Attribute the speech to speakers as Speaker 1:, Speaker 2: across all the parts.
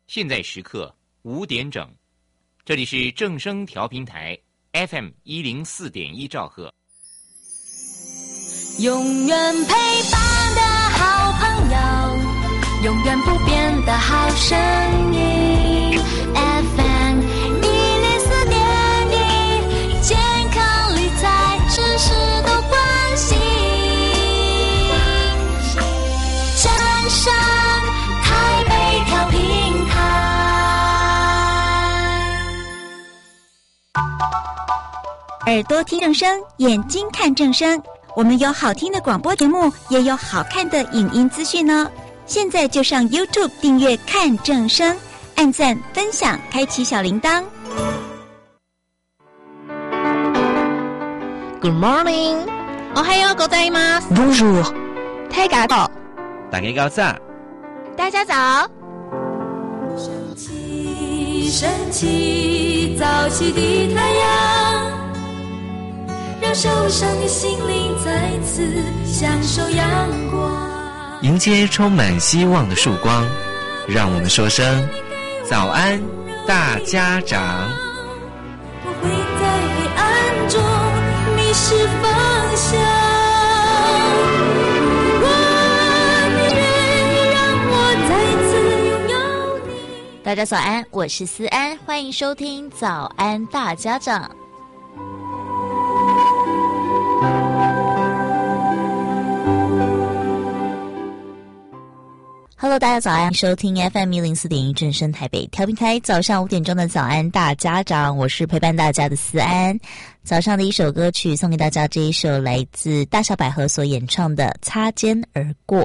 Speaker 1: 现在时刻5点整，这里是正声调频台 FM104.1兆赫。
Speaker 2: 永远陪伴的好朋友，永远不变的好声音 FM104.1，健康理财知识都关心，站上台北调频台。
Speaker 3: 耳朵听正声，眼睛看正声。我们有好听的广播节目，也有好看的影音资讯呢。现在就上 YouTube 订阅看正声，按赞分享，开启小铃铛。
Speaker 4: Good morning， おはようございます。
Speaker 5: Bonjour，
Speaker 4: 大家好，
Speaker 5: 大家早，
Speaker 4: 大家早。
Speaker 2: 升起，升起，早起的太阳，让受伤的心灵再次享受阳光。
Speaker 5: 迎接充满希望的曙光，让我们说声早安，大家长。
Speaker 2: 我会在黑暗中迷失方向，如果你愿意让我再次拥有你。
Speaker 4: 大家早安，我是思安，欢迎收听早安大家长。Hello， 大家早安，收听 FM104.1正声台北调频台，早上5点钟的早安大家长，我是陪伴大家的思安。早上的一首歌曲送给大家，这一首来自大小百合所演唱的《擦肩而过》。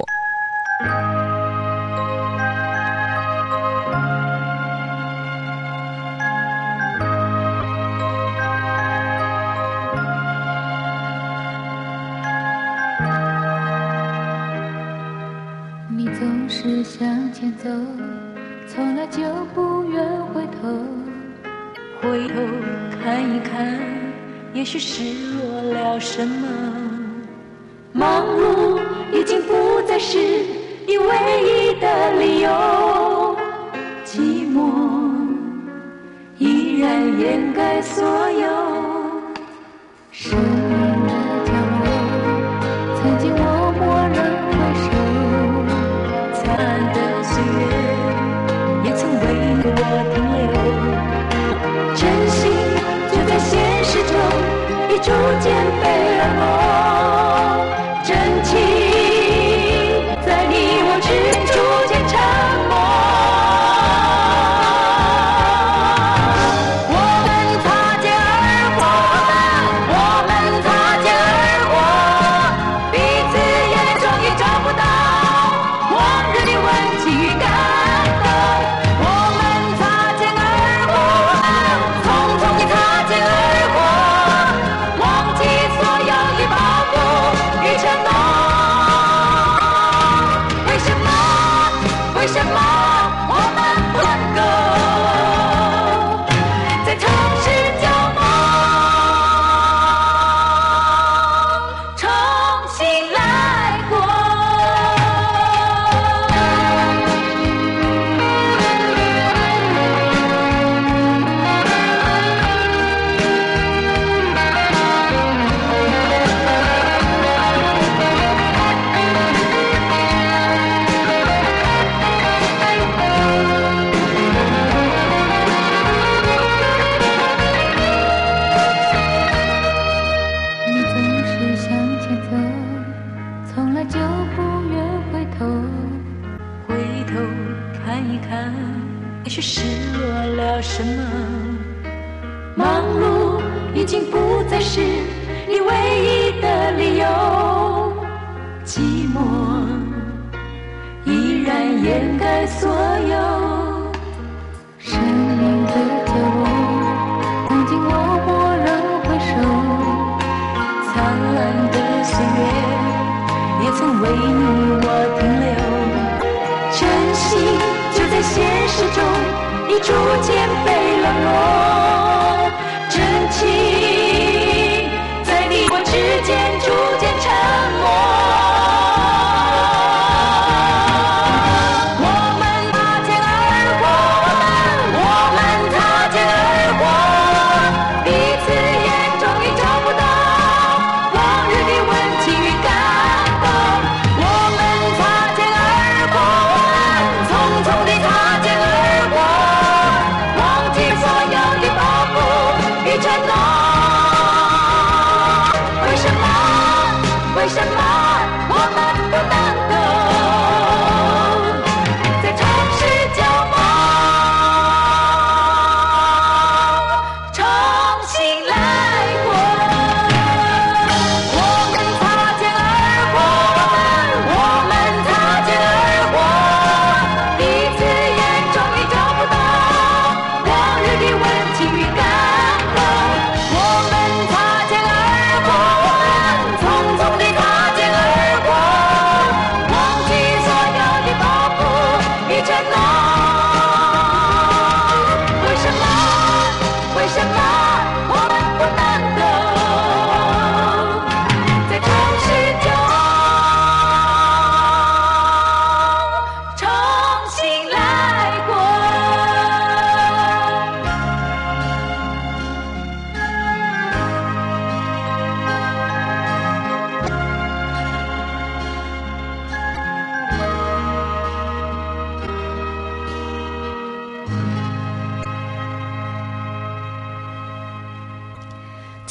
Speaker 6: 你总是向前走，从来就不愿回头，回头看一看，也许失落了什么。忙碌已经不再是你唯一的理由，寂寞依然掩盖所有。生命的角落，曾经我默认回首，灿烂的岁月也曾为我停留。真心就在现实中已逐渐被冷落，真情在你我之间逐渐沉默。我们擦肩而过，我们擦肩而过，彼此眼中已找不到往日的温情与感动。我们擦肩而过，匆匆地擦肩而过，忘记所有的包袱与承诺。为什么？为什么我们不能够在城市交梦，重新来过？你总是向前走，从来就不愿回头，回头看一看，也许失落了什么。忙碌已经不再是你唯一的理由，寂寞依然掩盖所有。生命的角落，曾经我默认回首，灿烂的岁月也曾为你我停留。真心就在现实中已逐渐被冷落，真情在你我之间逐渐沉默。我们擦肩而过，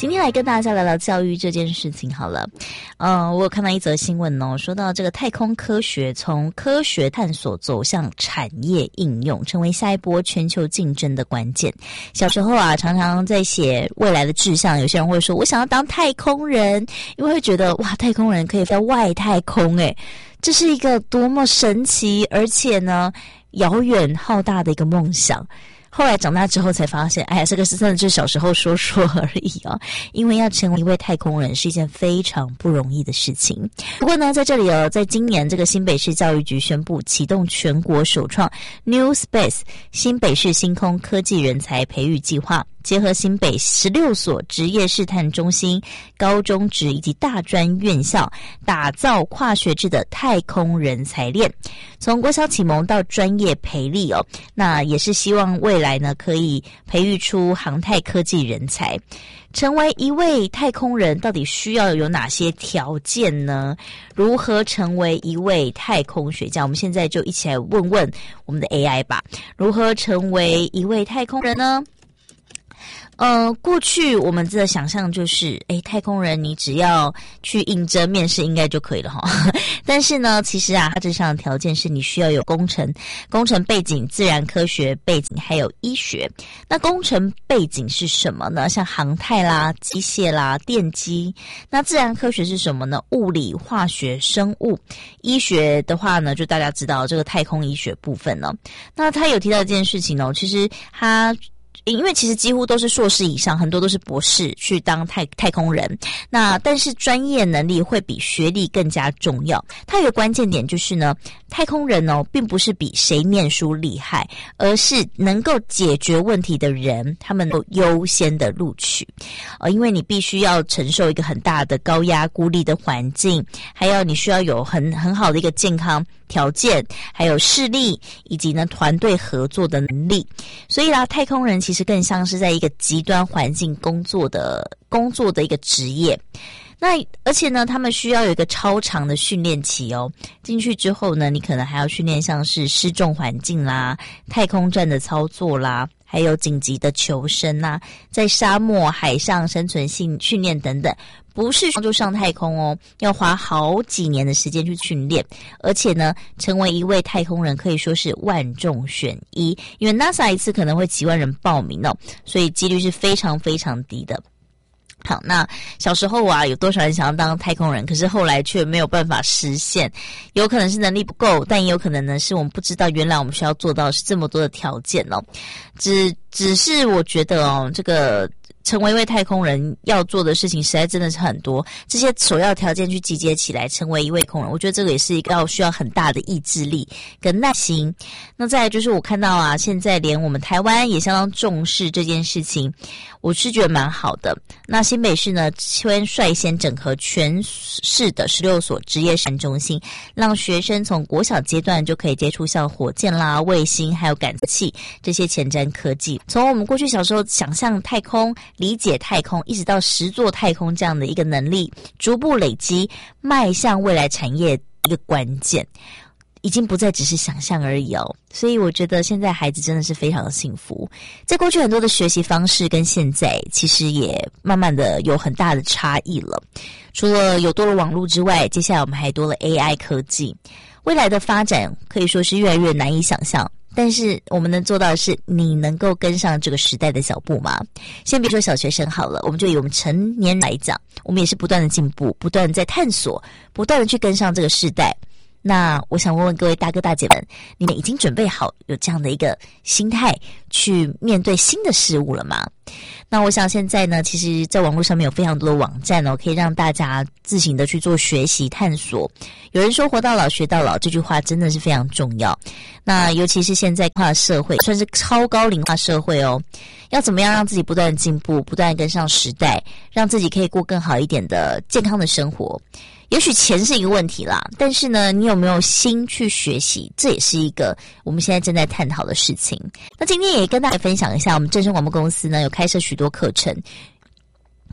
Speaker 4: 今天来跟大家聊聊教育这件事情好了。我有看到一则新闻哦，说到这个太空科学从科学探索走向产业应用，成为下一波全球竞争的关键。小时候啊，常常在写未来的志向，有些人会说我想要当太空人，因为会觉得哇，太空人可以在外太空诶，这是一个多么神奇而且呢遥远浩大的一个梦想。后来长大之后才发现，哎呀，这个是真的就是小时候说说而已啊！因为要成为一位太空人是一件非常不容易的事情。不过呢，在这里哦，在今年这个新北市教育局宣布启动全国首创 New Space 新北市星空科技人才培育计划，结合新北16所职业试探中心、高中职以及大专院校，打造跨学制的太空人才链，从国小启蒙到专业培力哦，那也是希望未来呢可以培育出航太科技人才。成为一位太空人到底需要有哪些条件呢？如何成为一位太空学家？我们现在就一起来问问我们的 AI 吧。如何成为一位太空人呢？过去我们的想象就是，太空人你只要去应征面试应该就可以了哈。但是呢，其实啊，它这上的条件是你需要有工程背景、自然科学背景，还有医学。那工程背景是什么呢？像航太啦、机械啦、电机。那自然科学是什么呢？物理、化学、生物。医学的话呢，就大家知道这个太空医学部分呢。那他有提到一件事情哦，其实因为其实几乎都是硕士以上，很多都是博士去当太空人。那但是专业能力会比学历更加重要。它有个关键点就是呢，太空人哦，并不是比谁念书厉害，而是能够解决问题的人，他们都优先的录取。因为你必须要承受一个很大的高压孤立的环境，还有你需要有很好的一个健康条件，还有视力，以及呢团队合作的能力。所以啦，太空人其实更像是在一个极端环境工作的一个职业。那而且呢，他们需要有一个超长的训练期哦。进去之后呢，你可能还要训练像是失重环境啦、太空站的操作啦，还有紧急的求生啦，在沙漠、海上生存性训练等等。不是就上太空哦，要花好几年的时间去训练，而且呢，成为一位太空人可以说是万中选一，因为 NASA 一次可能会几万人报名哦，所以几率是非常非常低的。好，那小时候啊，有多少人想要当太空人，可是后来却没有办法实现，有可能是能力不够，但也有可能呢是我们不知道原来我们需要做到是这么多的条件哦。只是我觉得哦，这个成为一位太空人要做的事情实在真的是很多，这些首要条件去集结起来成为一位空人，我觉得这个也是一个需要很大的意志力跟耐心。那再来就是我看到啊，现在连我们台湾也相当重视这件事情，我是觉得蛮好的。那新北市呢，率先整合全市的16所职业实验中心，让学生从国小阶段就可以接触像火箭啦、卫星还有感测器这些前瞻科技。从我们过去小时候想象太空、理解太空，一直到实作太空这样的一个能力，逐步累积，迈向未来产业一个关键。已经不再只是想象而已哦，所以我觉得现在孩子真的是非常的幸福。在过去很多的学习方式跟现在其实也慢慢的有很大的差异了。除了有多了网络之外，接下来我们还多了 AI 科技，未来的发展可以说是越来越难以想象。但是我们能做到的是，你能够跟上这个时代的脚步吗？先别说小学生好了，我们就以我们成年人来讲，我们也是不断的进步，不断的在探索，不断的去跟上这个时代。那我想问问各位大哥大姐们，你们已经准备好有这样的一个心态去面对新的事物了吗？那我想现在呢，其实在网络上面有非常多的网站哦，可以让大家自行的去做学习探索。有人说活到老学到老，这句话真的是非常重要。那尤其是现在跨社会，算是超高龄化社会哦，要怎么样让自己不断的进步，不断的跟上时代，让自己可以过更好一点的健康的生活。也许钱是一个问题啦，但是呢，你有没有心去学习，这也是一个我们现在正在探讨的事情。那今天也跟大家分享一下，我们正声广播公司呢有开设许多课程，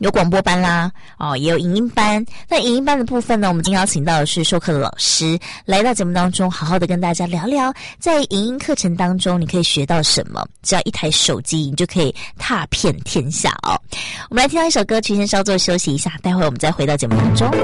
Speaker 4: 有广播班啦，也有影音班。那影音班的部分呢，我们今天邀请到的是授课的老师来到节目当中，好好的跟大家聊聊，在影音课程当中你可以学到什么。只要一台手机，你就可以踏遍天下哦。我们来听到一首歌曲，先稍作休息一下，待会我们再回到节目当中。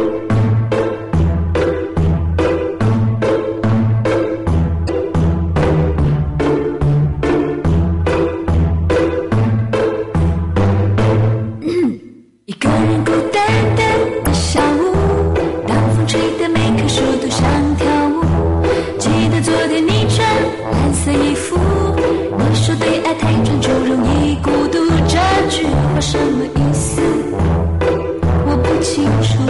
Speaker 2: 一个人孤单单的下午，当风吹得每棵树都想跳舞。记得昨天你穿蓝色衣服，你说对爱太专注容易孤独，这句话什么意思？我不清楚。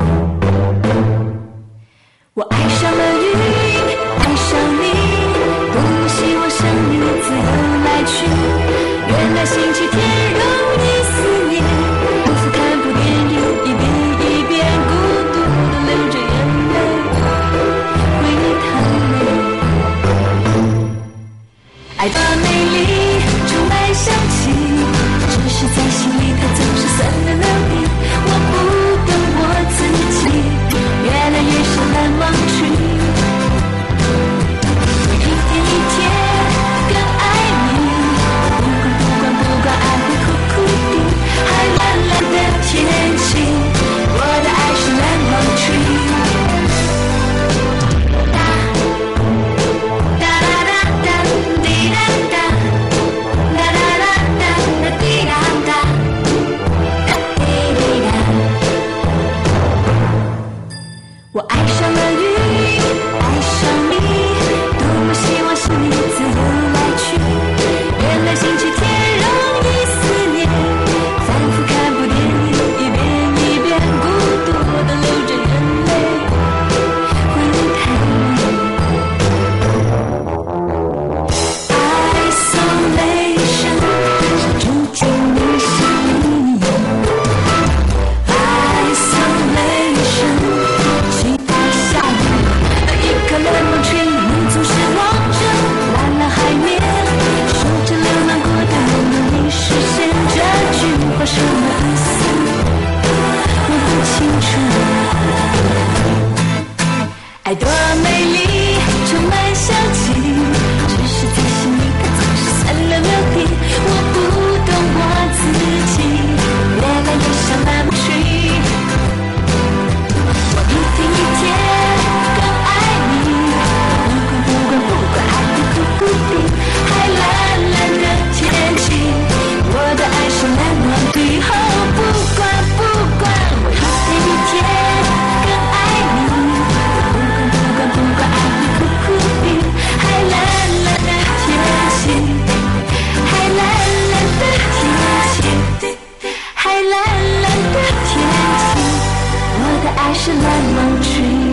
Speaker 2: 我爱上了云，爱上你，多么希望生命自由来去。原来星期天容易思念，反复看部电影，一遍一遍孤独地流着眼泪，回忆太累。爱的美丽充满香气，只是在心里它总是酸溜溜的。我不懂我自己，越来越像蓝芒tree。我一天一天更爱你，不管爱会苦苦的，还蓝蓝的天气，我的爱是蓝芒tree。哒哒哒哒滴哒哒，哒哒哒哒哒滴哒哒，哒滴滴哒。我爱上了云，爱上你，多么希望心里自由来去。原来星期天容易思念，反复看部电影，一遍一遍孤独地流着眼泪，回忆太累。Isolation 是住进你心里。Isolation 期待下雨，一颗lemon tree，你总是望着蓝蓝海面，守着流浪过的梦里实现。这句话什么意思？我不清楚。爱多美丽，充满香气，只是在心里它总是酸溜溜的。我不懂我自己，越来越像蓝芒tree。我一天一天更爱你，不管爱会苦苦的，还蓝蓝的天气，我的爱是蓝芒tree。哦，不管，我一天一天更爱你，不管爱会苦苦的，还蓝蓝的天气，还蓝蓝的天气，还蓝蓝的天气，我的爱是蓝芒tree。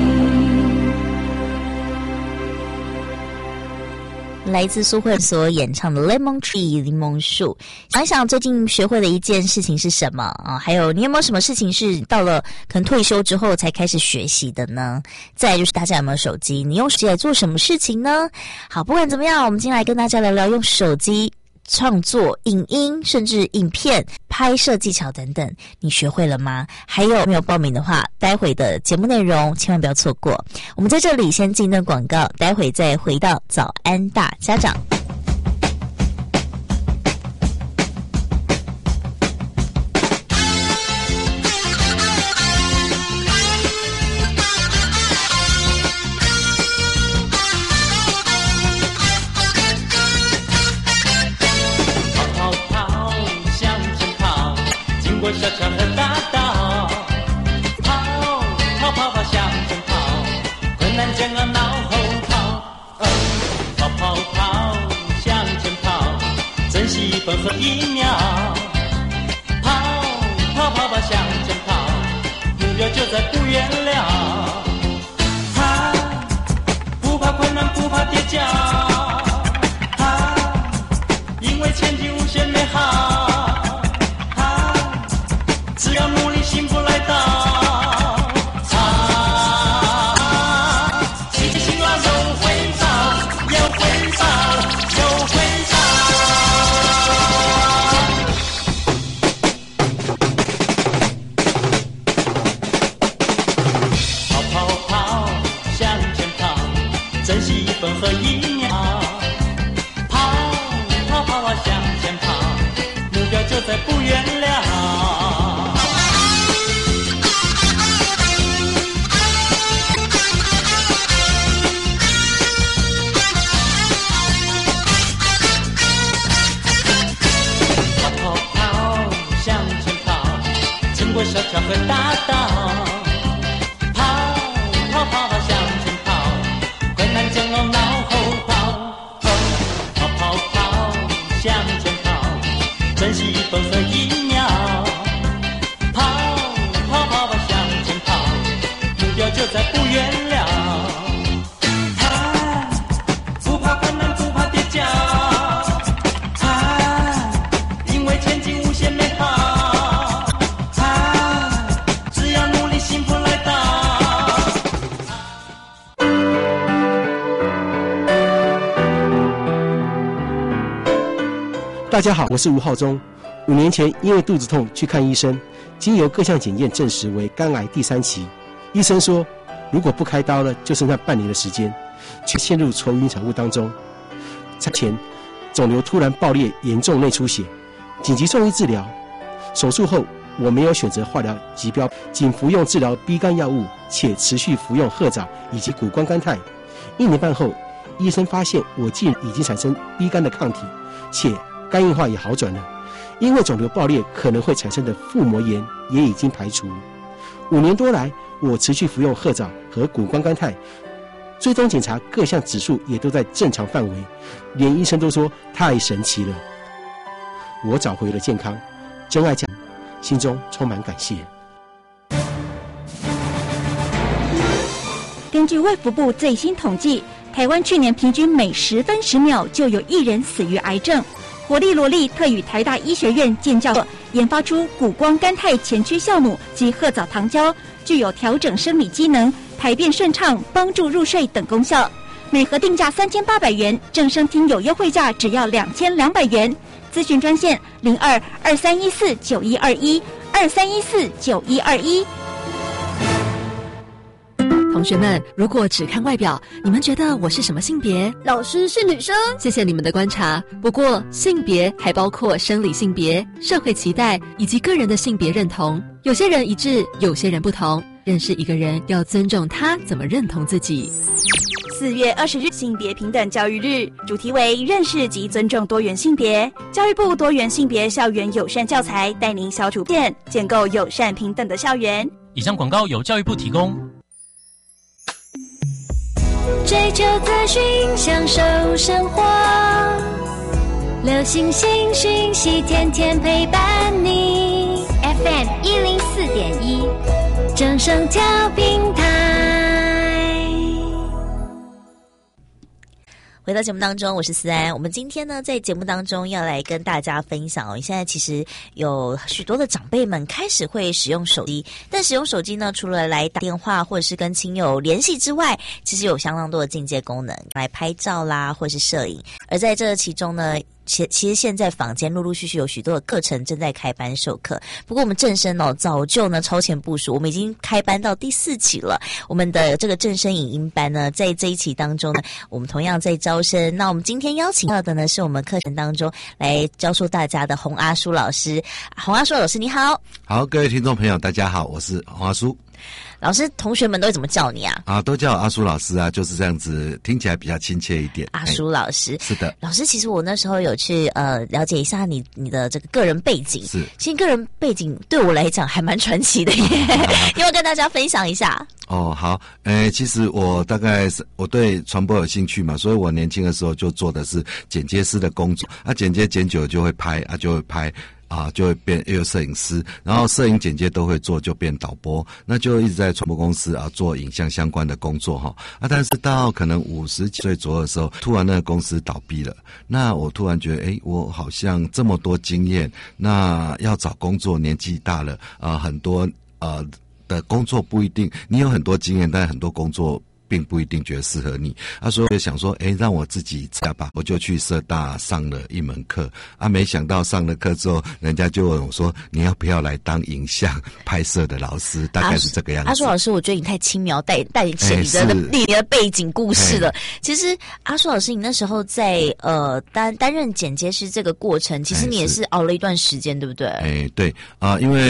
Speaker 4: 来自苏慧所演唱的 Lemon Tree 柠檬树。想一想最近学会的一件事情是什么啊？还有你有没有什么事情是到了可能退休之后才开始学习的呢？再来就是大家有没有手机？你用手机来做什么事情呢？好，不管怎么样，我们今天来跟大家聊聊用手机创作影音甚至影片拍摄技巧等等，你学会了吗？还有没有报名的话，待会的节目内容千万不要错过。我们在这里先进一段广告，待会再回到早安大家长。
Speaker 7: 小桥和大道，跑向前跑，困难煎熬脑后跑，跑向前跑，珍惜1分和1秒，跑向前跑，目标就在不远了。不怕困难，不怕跌跤，因为前景无限美好。只要努力，幸福来到。起起心啊，有回报，有回报，有回报。 桥和大道，跑跑跑跑向前跑，困难煎熬脑后跑，跑跑跑向前跑，珍惜一分和一秒，跑跑跑跑向前跑，目标就在不远了。不怕困难，不怕跌跤，因为前景无限美好，只要努力，幸福来到。
Speaker 8: 大家好，我是吴浩中。5年前因为肚子痛去看医生，经由各项检验证实为肝癌第3期。医生说，如果不开刀了，就剩下半年的时间，却陷入愁云惨雾当中。前，肿瘤突然爆裂，严重内出血，紧急送医治疗。手术后，我没有选择化疗及标，仅服用治疗 B 肝药物，且持续服用褐藻以及谷胱甘肽。1年半后，医生发现我竟已经产生 B 肝的抗体，且肝硬化也好转了。因为肿瘤爆裂可能会产生的腹膜炎也已经排除。5年多来，我持续服用褐藻和谷胱甘肽，追踪检查各项指数也都在正常范围，连医生都说太神奇了。我找回了健康，真爱家，心中充满感谢。
Speaker 3: 根据卫福部最新统计，台湾去年平均每10分10秒就有1人死于癌症。活力罗力特与台大医学院建教研发出谷胱甘肽前驱酵母及褐藻糖胶，具有调整生理机能、排便顺畅、帮助入睡等功效。每盒定价3800元，正声听友优惠价只要2200元。咨询专线02-2314-9121，2314-9121。
Speaker 9: 同学们，如果只看外表，你们觉得我是什么性别？
Speaker 10: 老师是女生。
Speaker 9: 谢谢你们的观察。不过，性别还包括生理性别、社会期待以及个人的性别认同。有些人一致，有些人不同。认识一个人，要尊重他怎么认同自己。
Speaker 10: 4月20日性别平等教育日，主题为认识及尊重多元性别。教育部多元性别校园友善教材带您消除偏见，建构友善平等的校园。
Speaker 11: 以上广告由教育部提供。
Speaker 2: 追求资讯，享受生活，流行新讯息，天天陪伴你。FM 104.1，正声调频台。
Speaker 4: 回到节目当中，我是思安。我们今天呢，在节目当中要来跟大家分享现在其实有许多的长辈们开始会使用手机，但使用手机呢，除了来打电话或者是跟亲友联系之外，其实有相当多的进阶功能，来拍照啦，或者是摄影。而在这其中呢，其实现在坊间陆陆续续有许多的课程正在开班授课。不过我们正声早就呢超前部署，我们已经开班到第4期了。我们的这个正声影音班呢，在这一期当中呢，我们同样在招生。那我们今天邀请到的呢，是我们课程当中来教授大家的洪阿书老师。洪阿书老师你好。
Speaker 12: 好，各位听众朋友大家好，我是洪阿书。
Speaker 4: 老师，同学们都会怎么叫你啊？
Speaker 12: 都叫阿书老师啊，就是这样子，听起来比较亲切一点。
Speaker 4: 阿书老师，
Speaker 12: 是的。
Speaker 4: 老师，其实我那时候有去了解一下你的这个个人背景。
Speaker 12: 是，
Speaker 4: 其实个人背景对我来讲还蛮传奇的耶，要不要跟大家分享一下？
Speaker 12: 好，其实我我对传播有兴趣嘛，所以我年轻的时候就做的是剪接师的工作。剪接剪久了就会拍，就会拍。就会变又有摄影师，然后摄影剪接都会做，就变导播，那就一直在传播公司做影像相关的工作哈。但是到可能50几岁左右的时候，突然那个公司倒闭了，那我突然觉得，我好像这么多经验，那要找工作，年纪大了，很多的工作不一定，你有很多经验，但很多工作并不一定觉得适合你。所以我想说，让我自己加吧，我就去社大上了一门课。没想到上了课之后，人家就问我说，你要不要来当影像拍摄的老师？大概是这个样子。
Speaker 4: 阿书老师，我觉得你太轻描淡写你的背景故事了。其实阿书老师，你那时候在担任剪接师这个过程，其实你也是熬了一段时间，对不对？
Speaker 12: 对因为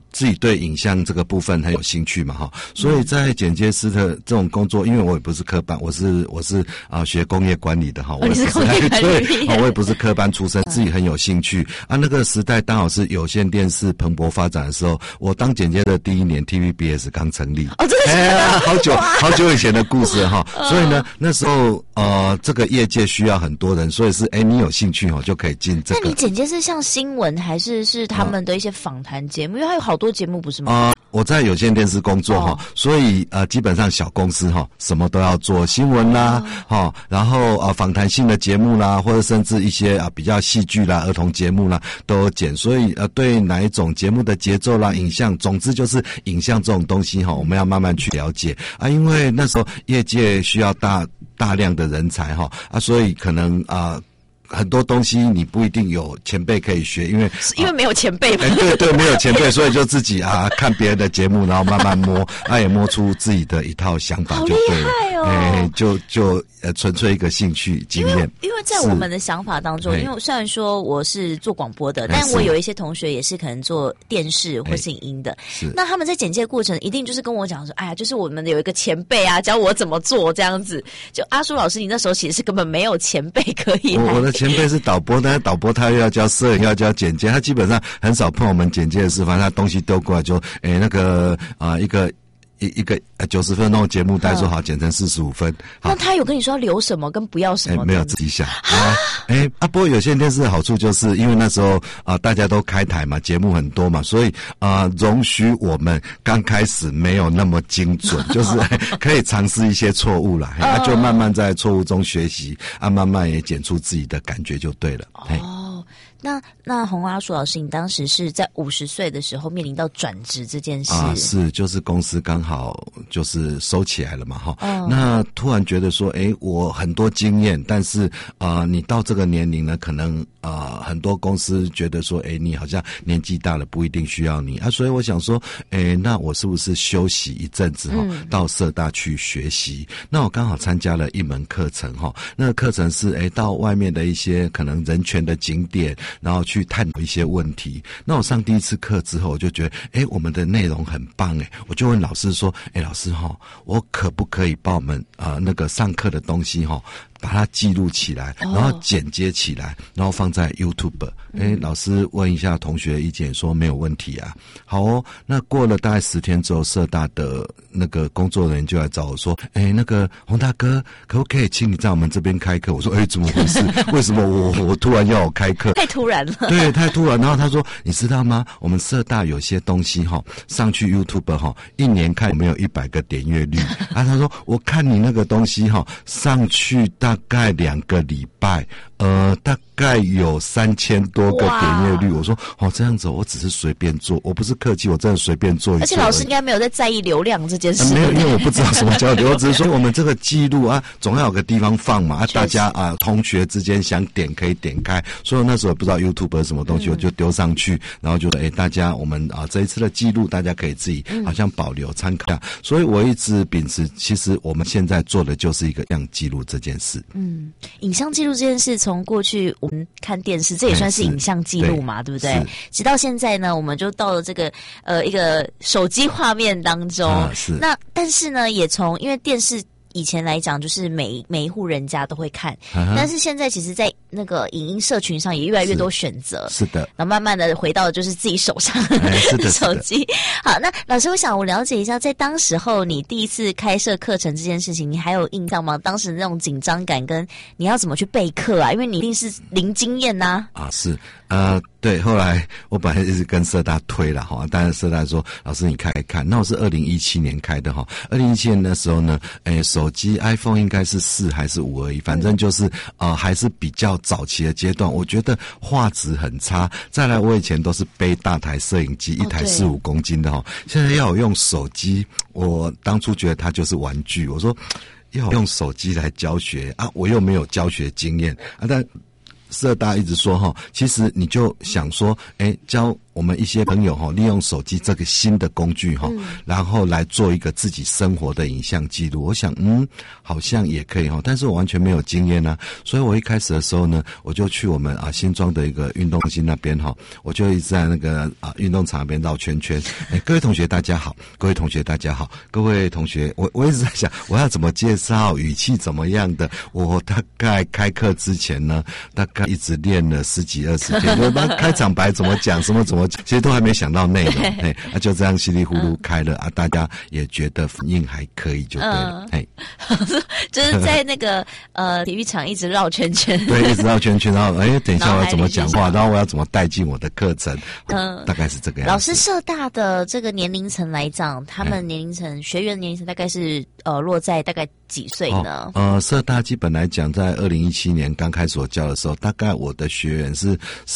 Speaker 12: 自己对影像这个部分很有兴趣嘛哈，所以在剪接师的这种工作，因为我也不是科班，我是学工业管理的哈，
Speaker 4: 你是工业管理，
Speaker 12: 我也不是科班出身，自己很有兴趣啊。那个时代刚好是有线电视蓬勃发展的时候，我当剪接的第一年 ，TVBS 刚成立。
Speaker 4: 哦，真的是
Speaker 12: 好久以前的故事哈。所以呢，那时候这个业界需要很多人，所以是你有兴趣就可以进这个。
Speaker 4: 那你剪接是像新闻还是他们的一些访谈节目？因为它有好多节目不是吗？
Speaker 12: 我在有线电视工作哈，所以基本上小公司什么都要做，新闻啦然后访谈性的节目啦，或者甚至一些比较戏剧啦、儿童节目啦都有剪，所以对哪一种节目的节奏啦、影像，总之就是影像这种东西我们要慢慢去了解因为那时候业界需要大量的人才所以可能很多东西你不一定有前辈可以学，因为
Speaker 4: 没有前辈嘛。
Speaker 12: 对，没有前辈，所以就自己看别人的节目，然后慢慢摸，也摸出自己的一套想法就对了。
Speaker 4: 好厉害哦！
Speaker 12: 就纯粹一个兴趣经验。
Speaker 4: 因为在我们的想法当中，因为虽然说我是做广播的，但我有一些同学也是可能做电视或是影音的。那他们在剪接过程一定就是跟我讲说，哎呀，就是我们有一个前辈教我怎么做这样子。就阿叔老师，你那时候其实是根本没有前辈可以来。
Speaker 12: 我的前辈是导播，但是导播他又要教摄影，要教剪接，他基本上很少碰我们剪接的事，反正他东西丢过来就那个一个90分钟的节目带说好剪成45分。
Speaker 4: 那他有跟你说要留什么跟不要什么？
Speaker 12: 没有，自己想不过有线电视的好处就是因为那时候大家都开台嘛，节目很多嘛，所以容许我们刚开始没有那么精准，就是可以尝试一些错误啦，就慢慢在错误中学习慢慢也剪出自己的感觉就对了。
Speaker 4: 那洪阿叔老师，你当时是在50岁的时候面临到转职这件事
Speaker 12: 是，就是公司刚好就是收起来了嘛那突然觉得说我很多经验，但是你到这个年龄呢，可能很多公司觉得说你好像年纪大了，不一定需要你所以我想说那我是不是休息一阵子到社大去学习。那我刚好参加了一门课程那个课程是到外面的一些可能人权的景点，然后去探讨一些问题。那我上第一次课之后，我就觉得我们的内容很棒我就问老师说老师我可不可以把我们那个上课的东西把它记录起来，然后剪接起来，然后放在 YouTube。老师问一下同学意见，说没有问题啊。好那过了大概10天之后，社大的那个工作人员就来找我说，那个洪大哥，可不可以请你在我们这边开课？我说，怎么回事？为什么我突然要我开课？
Speaker 4: 太突然了。
Speaker 12: 对，太突然。然后他说，你知道吗？我们社大有些东西上去 YouTube 一年看有没有100个点阅率他说，我看你那个东西上去大概2个礼拜，大概有3000多个点阅率。我说这样子我只是随便做，我不是客气，我真的随便做一做。
Speaker 4: 而且老师应该没有在在意流量这件事。
Speaker 12: 没有，因为我不知道什么叫流，我只是说我们这个记录总要有个地方放嘛大家同学之间想点可以点开。所以我那时候不知道 YouTube 是什么东西，我就丢上去，然后就大家我们这一次的记录大家可以自己好像保留参考。所以我一直秉持，其实我们现在做的就是一个样记录这件事。
Speaker 4: 影像记录这件事，从过去我们看电视，这也算是影像记录嘛，对不对？直到现在呢，我们就到了这个一个手机画面当中。那但是呢，也从因为电视以前来讲，就是每一户人家都会看，但是现在其实在那个影音社群上也越来越多选择。
Speaker 12: 是的，
Speaker 4: 然后慢慢的回到就是自己手上的手机。好，那老师，我了解一下，在当时候你第一次开设课程这件事情，你还有印象吗？当时那种紧张感跟你要怎么去备课因为你一定是零经验呐。
Speaker 12: 是。对，后来我本来一直跟社大推了但是社大说老师你开看，那我是2017年开的2017年的时候呢，手机 iPhone 应该是4还是5而已，反正就是还是比较早期的阶段，我觉得画质很差。再来我以前都是背大台摄影机，一台45公斤的现在要我用手机，我当初觉得它就是玩具，我说要用手机来教学我又没有教学经验但社大一直说其实你就想说教我们一些朋友利用手机这个新的工具然后来做一个自己生活的影像记录。我想好像也可以但是我完全没有经验啊，所以我一开始的时候呢，我就去我们新庄的一个运动中心那边我就一直在那个运动场那边绕圈圈。各位同学大家好，各位同学大家好，各位同学，我一直在想我要怎么介绍，语气怎么样的。我大概开课之前呢，大概一直练了10几20天，就把开场白怎么讲，什么怎么讲，其实都还没想到内容。就这样稀里糊涂开了大家也觉得反应还可以就对了。
Speaker 4: 就是在那个体育场一直绕圈圈。
Speaker 12: 对，一直绕圈圈，然后等一下我要怎么讲话，然后我要怎么带进我的课程，大概是这个样子。
Speaker 4: 老师社大的这个年龄层来讲，他们年龄层学员的年龄层大概是落在大概几岁呢？
Speaker 12: 社大基本来讲，在2017年刚开始我教的时候，大概我的学员是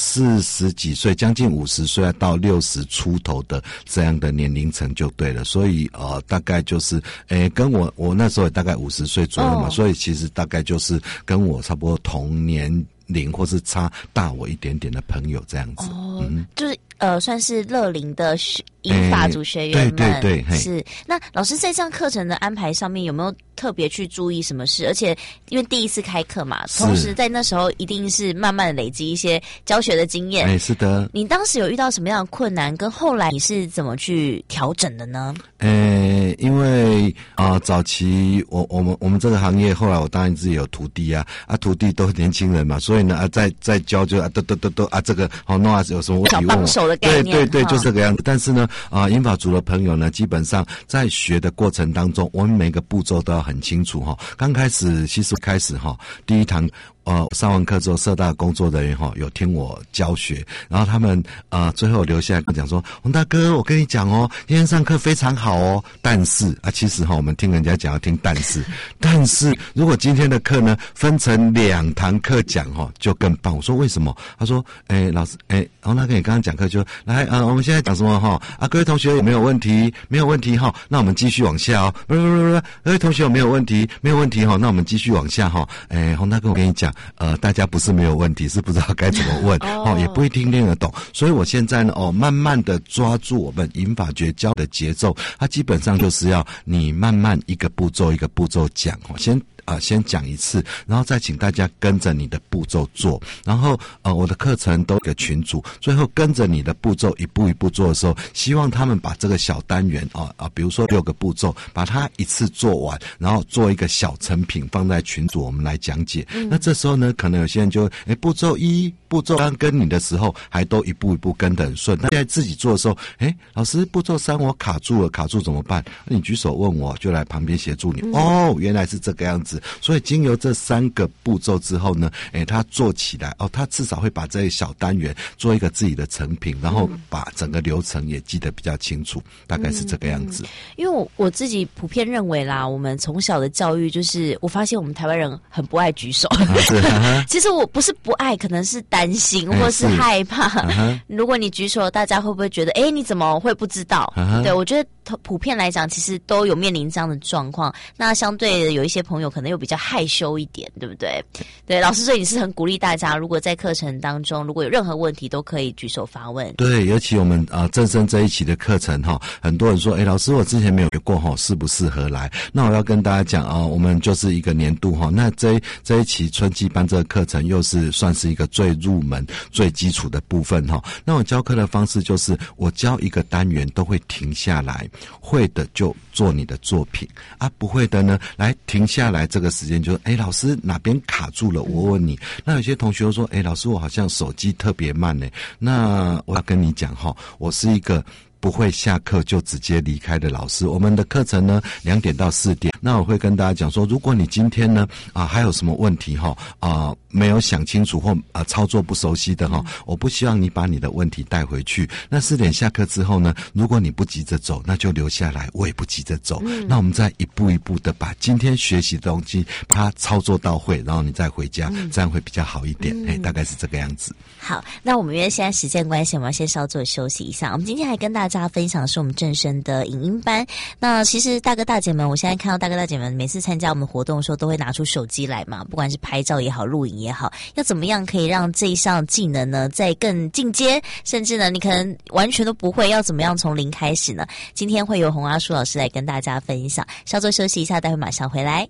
Speaker 12: 40几岁，将近50岁到60出头的这样的年龄层就对了。所以大概就是跟我那时候也大概50岁左右嘛，所以其实大概就是跟我差不多同年龄或是差大我一点点的朋友这样子。
Speaker 4: 就是算是乐龄的银发族学员们。
Speaker 12: 对，
Speaker 4: 是。那老师在这样课程的安排上面有没有特别去注意什么事？而且因为第一次开课嘛，同时在那时候一定是慢慢的累积一些教学的经验。
Speaker 12: 是的。
Speaker 4: 你当时有遇到什么样的困难，跟后来你是怎么去调整的呢？
Speaker 12: 因为早期我们这个行业，后来我当然自己有徒弟徒弟都年轻人嘛，所以呢在教就这个弄有什么问题问我，小帮手
Speaker 4: 的概念。
Speaker 12: 对，就这个样子。但是呢银发族的朋友呢，基本上在学的过程当中，我们每个步骤都要很清楚刚开始其实第一堂上完课之后，社大工作人员有听我教学，然后他们最后留下来跟我讲说，洪大哥，我跟你讲今天上课非常好但是其实我们听人家讲要听但是如果今天的课呢分成2堂课讲就更棒。我说为什么？他说老师洪大哥，你刚刚讲课就来我们现在讲什么各位同学有没有问题？没有问题那我们继续往下各位同学有没有问题？没有问题那我们继续往下洪大哥，我跟你讲大家不是没有问题，是不知道该怎么问也不一定听得懂。所以我现在呢慢慢的抓住我们银发觉教的节奏，它基本上就是要你慢慢一个步骤一个步骤讲先讲一次，然后再请大家跟着你的步骤做。然后我的课程都有个群组，最后跟着你的步骤一步一步做的时候，希望他们把这个小单元比如说6个步骤，把它一次做完，然后做一个小成品放在群组我们来讲解。那这时候呢，可能有些人就步骤1步骤刚跟你的时候还都一步一步跟得很顺，那现在自己做的时候老师步骤3我卡住怎么办？你举手问我，就来旁边协助你。原来是这个样子。所以经由这3个步骤之后呢他做起来他至少会把这个小单元做一个自己的成品，然后把整个流程也记得比较清楚，大概是这个样子。
Speaker 4: 因为我自己普遍认为啦，我们从小的教育就是我发现我们台湾人很不爱举手其实我不是不爱，可能是担心或是害怕如果你举手，大家会不会觉得你怎么会不知道对，我觉得普遍来讲其实都有面临这样的状况。那相对的有一些朋友可能又比较害羞一点，对不对？对，老师，所以你是很鼓励大家，如果在课程当中如果有任何问题都可以举手发问。
Speaker 12: 对，尤其我们正声这一期的课程很多人说老师我之前没有学过适不适合来？那我要跟大家讲我们就是一个年度那这一期春季班这个课程又是算是一个最入门最基础的部分那我教课的方式就是我教一个单元都会停下来，会的就做你的作品不会的呢来停下来，这个时间就老师哪边卡住了我问你。那有些同学说老师我好像手机特别慢那我要跟你讲我是一个不会下课就直接离开的老师。我们的课程呢2点到4点，那我会跟大家讲说，如果你今天呢还有什么问题没有想清楚或操作不熟悉的我不希望你把你的问题带回去。那4点下课之后呢，如果你不急着走，那就留下来，我也不急着走那我们再一步一步的把今天学习的东西把它操作到会，然后你再回家这样会比较好一点大概是这个样子。
Speaker 4: 好，那我们因为现在时间关系，我们要先稍作休息一下。我们今天还跟大家家分享的是我们正声的影音班。那其实大哥大姐们，我现在看到大哥大姐们每次参加我们活动的时候，都会拿出手机来嘛，不管是拍照也好，录影也好，要怎么样可以让这一项技能呢再更进阶，甚至呢你可能完全都不会，要怎么样从零开始呢？今天会有洪阿书老师来跟大家分享。稍作休息一下，待会马上回来。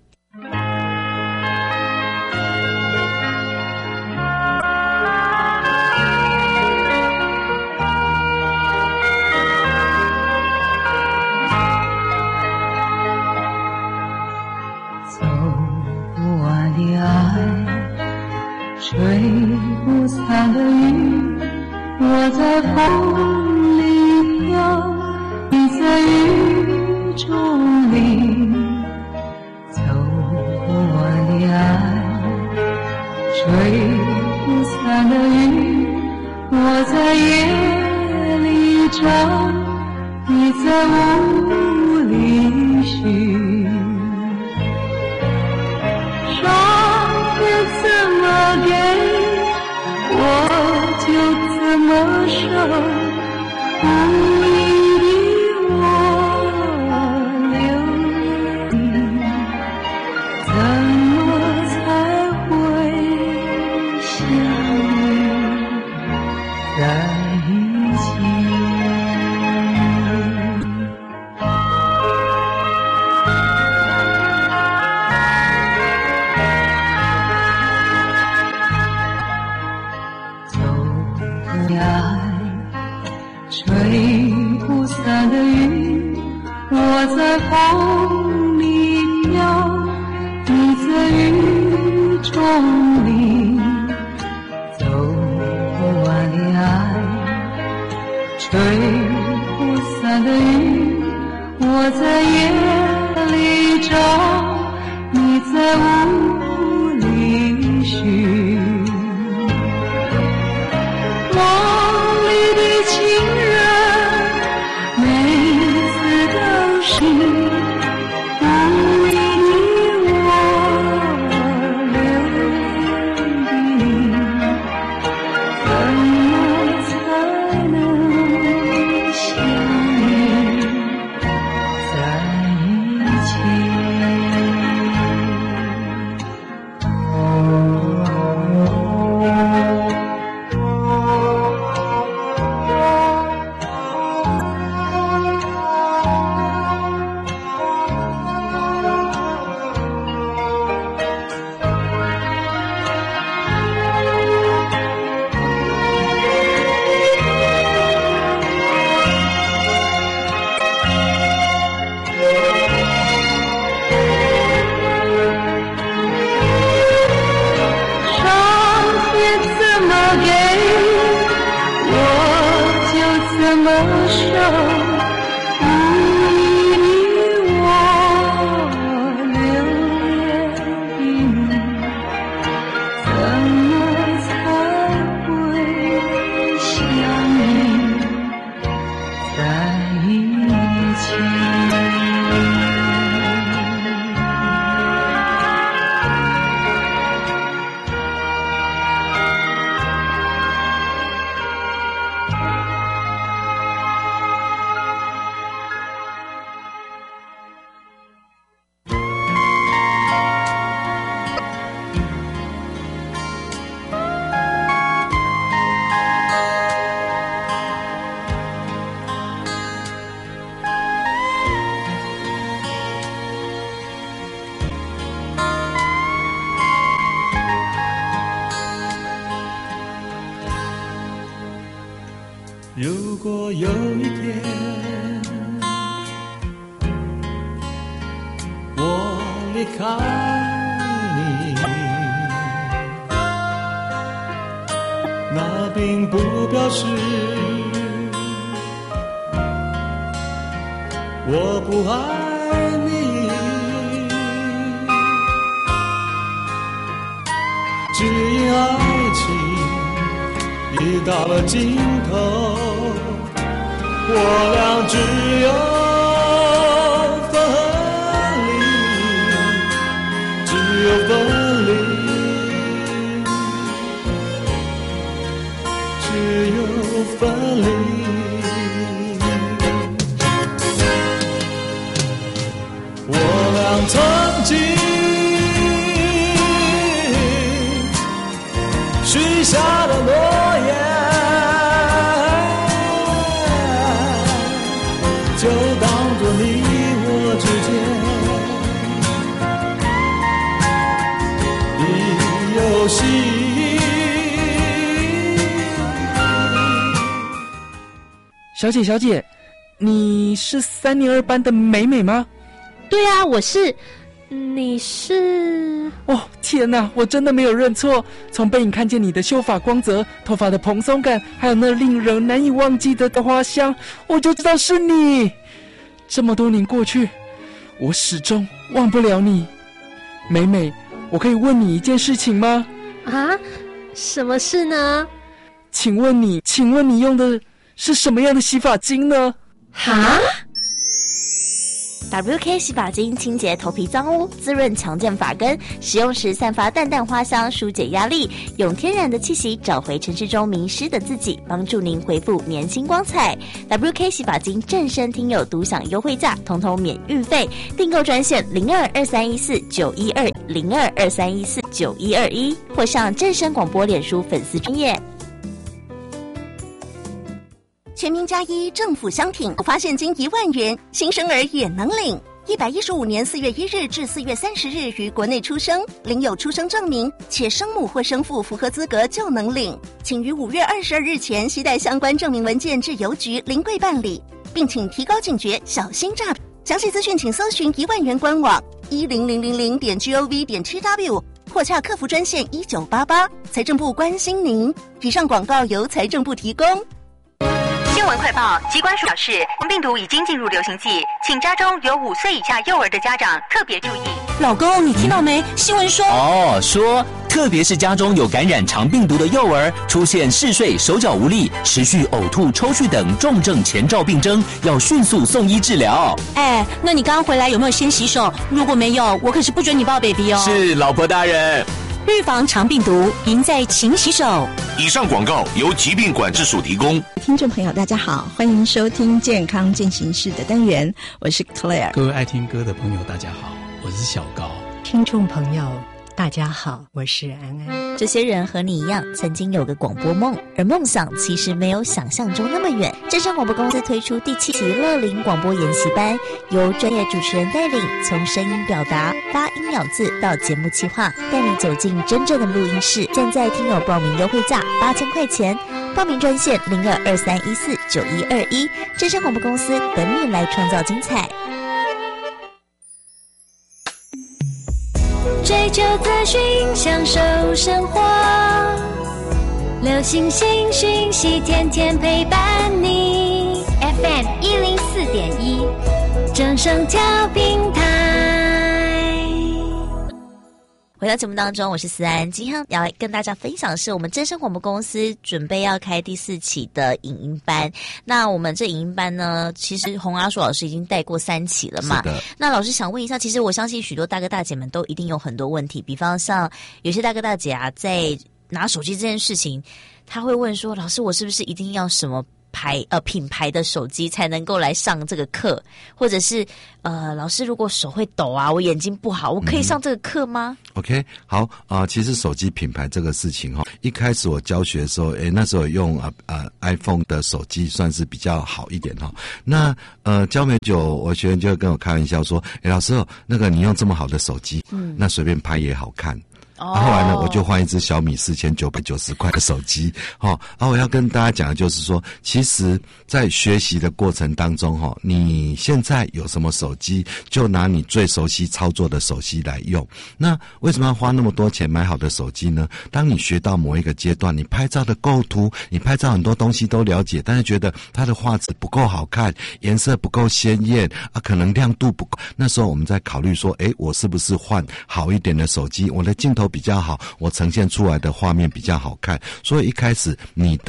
Speaker 6: 吹不散的雨，我在风里飘，你在雨中淋，走不完的爱，吹不散的雨，我在夜里找，你在雾里寻。怎么给我就怎么收，无意的我留恋，怎么才会相遇在一起？吹不散的雨，我在风里飘，你在雨中淋，走不完的爱，吹不散的雨，我在夜里找，你在雾里寻。
Speaker 13: 如果有一天我离开你，那并不表示我不爱你，只因爱情已到了尽头，我俩只有分离，只有分离，只有分离。 像曾经许下的诺言，就当作你我之间的游戏。
Speaker 14: 小姐，你是3年2班的美美吗？
Speaker 9: 对啊，我是。你是？
Speaker 14: 哦，天哪，我真的没有认错。从背影看见你的秀发光泽、头发的蓬松感，还有那令人难以忘记的花香，我就知道是你。这么多年过去，我始终忘不了你。美美，我可以问你一件事情吗？
Speaker 9: 啊？什么事呢？
Speaker 14: 请问你用的是什么样的洗发精呢？
Speaker 9: 哈
Speaker 4: ？WK 洗发精清洁头皮脏污，滋润强健发根，使用时散发淡淡花香，疏解压力，用天然的气息找回城市中迷失的自己，帮助您恢复年轻光彩。WK 洗发精正身听友独享优惠价，统统免运费，订购专线0223149120，0223149121，或上正声广播脸书粉丝专页。
Speaker 15: 全民+1政府相挺，发现金1万元，新生儿也能领。115年4月1日至4月30日于国内出生，领有出生证明，且生母或生父符合资格就能领。请于5月22日前携带相关证明文件至邮局临柜办理，并请提高警觉，小心诈骗。详细资讯请搜寻1万元官网10000.gov.tw 或洽客服专线1988。财政部关心您。以上广告由财政部提供。
Speaker 16: 新闻快报，疾管署表示，病毒已经进入流行季，请家中有5岁以下幼儿的家长特别注意。
Speaker 17: 老公，你听到没？新闻说
Speaker 18: 特别是家中有感染肠病毒的幼儿，出现嗜睡、手脚无力、持续呕吐、抽搐等重症前兆病征，要迅速送医治疗。
Speaker 17: 那你刚刚回来有没有先洗手？如果没有，我可是不准你抱 baby 哦。
Speaker 18: 是，老婆大人。
Speaker 17: 预防肠病毒，赢在勤洗手。
Speaker 19: 以上广告由疾病管制署提供。
Speaker 20: 听众朋友大家好，欢迎收听健康进行式的单元，我是 Claire。
Speaker 21: 各位爱听歌的朋友大家好，我是小高。
Speaker 22: 听众朋友大家好，我是安安。
Speaker 4: 这些人和你一样，曾经有个广播梦，而梦想其实没有想象中那么远。正声广播公司推出第7期乐龄广播研习班，由专业主持人带领，从声音表达、发音咬字到节目企划，带你走进真正的录音室。现在听友报名优惠价8000块钱，报名专线0223149121。正声广播公司等你来创造精彩。
Speaker 2: 追求资讯，享受生活，流行新讯息，天天陪伴你。FM 104.1，正声调频台。
Speaker 4: 回到节目当中，我是思安，今天要跟大家分享的是我们正声广播公司准备要开第4期的影音班。那我们这影音班呢，其实洪阿硕老师已经带过3期了嘛。那老师想问一下，其实我相信许多大哥大姐们都一定有很多问题，比方像有些大哥大姐啊，在拿手机这件事情，他会问说，老师我是不是一定要什么品牌的手机才能够来上这个课，或者是老师如果手会抖啊，我眼睛不好，我可以上这个课吗
Speaker 12: ？OK， 好其实手机品牌这个事情一开始我教学的时候，那时候用iPhone 的手机算是比较好一点那教没久，我学员就会跟我开玩笑说，老师那个你用这么好的手机，那随便拍也好看。后来呢，我就换一只小米4990块的手机。我要跟大家讲的就是说，其实在学习的过程当中你现在有什么手机，就拿你最熟悉操作的手机来用。那为什么要花那么多钱买好的手机呢？当你学到某一个阶段，你拍照的构图，你拍照很多东西都了解，但是觉得它的画质不够好看，颜色不够鲜艳可能亮度不够，那时候我们在考虑说，我是不是换好一点的手机，我的镜头比较好，我呈现出来的画面比较好看。所以一开始你的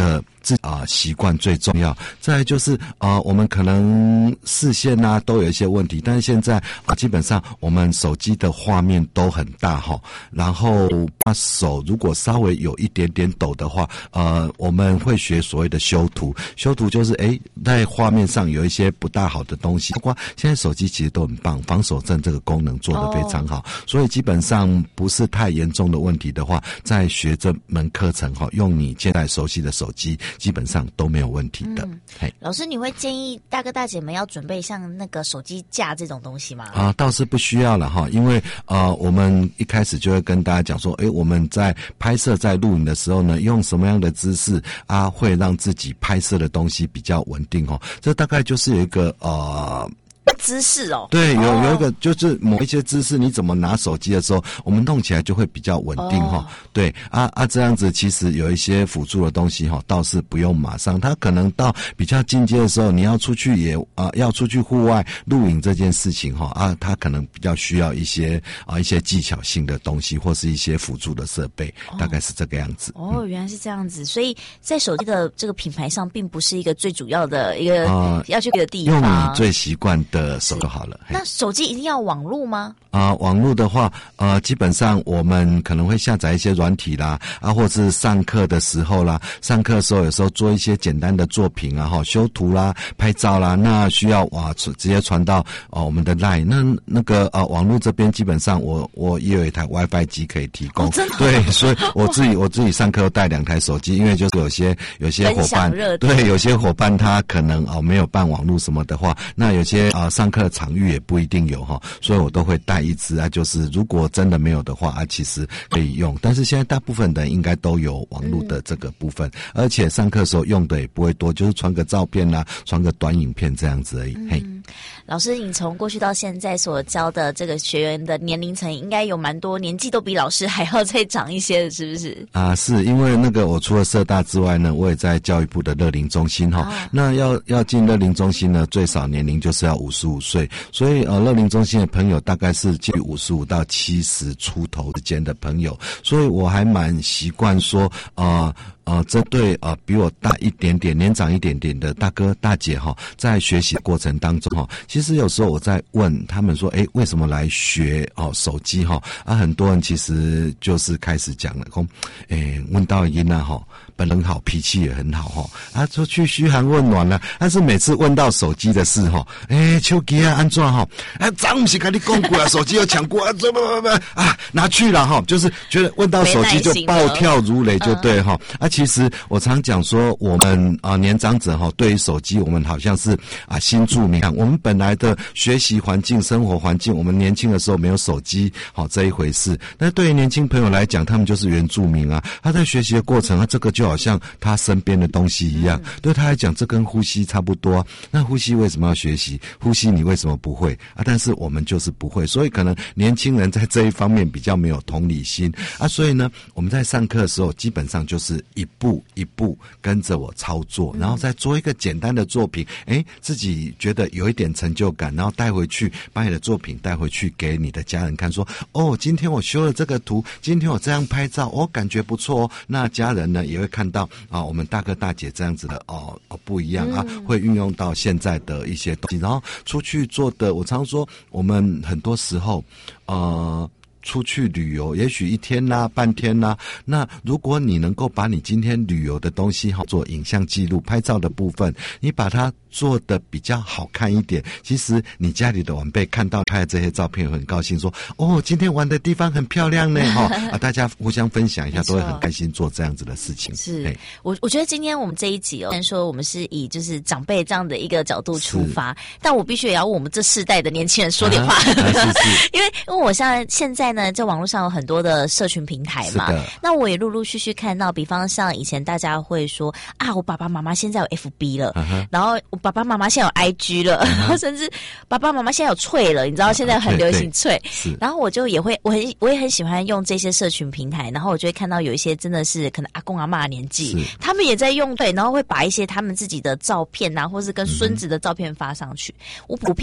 Speaker 12: 自习惯最重要。再来就是我们可能视线啊都有一些问题，但是现在基本上我们手机的画面都很大哈，然后把手如果稍微有一点点抖的话，我们会学所谓的修图。修图就是在画面上有一些不大好的东西，包括现在手机其实都很棒，防手震这个功能做得非常好，所以基本上不是太严重的问题的话，在学这门课程用你现在熟悉的手机基本上都没有问题的。
Speaker 4: 老师，你会建议大哥大姐们要准备像那个手机架这种东西吗？
Speaker 12: 倒是不需要了哈，因为我们一开始就会跟大家讲说，我们在拍摄在录影的时候呢，用什么样的姿势会让自己拍摄的东西比较稳定哦。这大概就是有一个
Speaker 4: 姿势哦，
Speaker 12: 对，有一个就是某一些姿势，你怎么拿手机的时候，我们弄起来就会比较稳定哈。对这样子其实有一些辅助的东西倒是不用马上，它可能到比较进阶的时候，你要出去要出去户外录影这件事情它可能比较需要一些技巧性的东西，或是一些辅助的设备，大概是这个样子。
Speaker 4: 原来是这样子，所以在手机的这个品牌上，并不是一个最主要的一个要去的地方，
Speaker 12: 用你最习惯的手就好了。
Speaker 4: 那手机一定要网路吗？
Speaker 12: 网路的话，基本上我们可能会下载一些软体啦，或是上课的时候啦，上课的时候有时候做一些简单的作品修图啦、拍照啦，那需要直接传到我们的 LINE。那个网路这边基本上我也有一台 WiFi 机可以提供。
Speaker 4: 真的？
Speaker 12: 对，所以我自己上课都带2台手机，因为就是有些伙伴，对，有些伙伴他可能没有办网路什么的话，那有些上课的场域也不一定有所以我都会带一支就是如果真的没有的话其实可以用。但是现在大部分的人应该都有网络的这个部分，而且上课的时候用的也不会多，就是传个照片啦，传个短影片这样子而已。
Speaker 4: 老师，你从过去到现在所教的这个学员的年龄层，应该有蛮多年纪都比老师还要再长一些的，是不是？
Speaker 12: 是因为那个我除了社大之外呢，我也在教育部的乐龄中心那要进乐龄中心呢，最少年龄就是要55岁，所以乐龄中心的朋友大概是介于55到70出头之间的朋友，所以我还蛮习惯说针对比我大一点点、年长一点点的大哥大姐在学习过程当中其实有时候我在问他们说，为什么来学手机很多人其实就是开始讲了，说问到音本人好，脾气也很好出去嘘寒问暖了，但是每次问到手机的事手机安怎早不是跟你讲过手机有抢过拿去了就是觉得问到手机就暴跳如雷就对其实我常讲说，我们年长者对于手机我们好像是新住民，我们本来的学习环境、生活环境，我们年轻的时候没有手机这一回事。那对于年轻朋友来讲，他们就是原住民他在学习的过程，这个就好像他身边的东西一样，对他来讲，这跟呼吸差不多。那呼吸为什么要学习？呼吸你为什么不会但是我们就是不会，所以可能年轻人在这一方面比较没有同理心所以呢，我们在上课的时候，基本上就是一步一步跟着我操作，然后再做一个简单的作品，自己觉得有一点成就感，然后带回去，把你的作品带回去给你的家人看，说今天我修了这个图，今天我这样拍照感觉不错那家人呢也会看到我们大哥大姐这样子的不一样会运用到现在的一些东西，然后出去做的，我常说我们很多时候出去旅游，也许1天啦、半天啦，那如果你能够把你今天旅游的东西做影像记录、拍照的部分，你把它做的比较好看一点，其实你家里的晚辈看到拍的这些照片很高兴，说今天玩的地方很漂亮呢大家互相分享一下，都会很开心做这样子的事情。
Speaker 4: 是我觉得今天我们这一集虽然说我们是以就是长辈这样的一个角度出发，但我必须也要为我们这世代的年轻人说点话因为我现在呢，在网络上有很多的社群平台嘛，那我也陆陆续续看到，比方像以前大家会说我爸爸妈妈现在有 FB 了然后我爸爸妈妈现在有 IG 了然后甚至爸爸妈妈现在有脆了，你知道现在很流行脆然后我就也会我也很喜欢用这些社群平台，然后我就会看到有一些真的是可能阿公阿嬷的年纪，他们也在用然后会把一些他们自己的照片或是跟孙子的照片发上去我普遍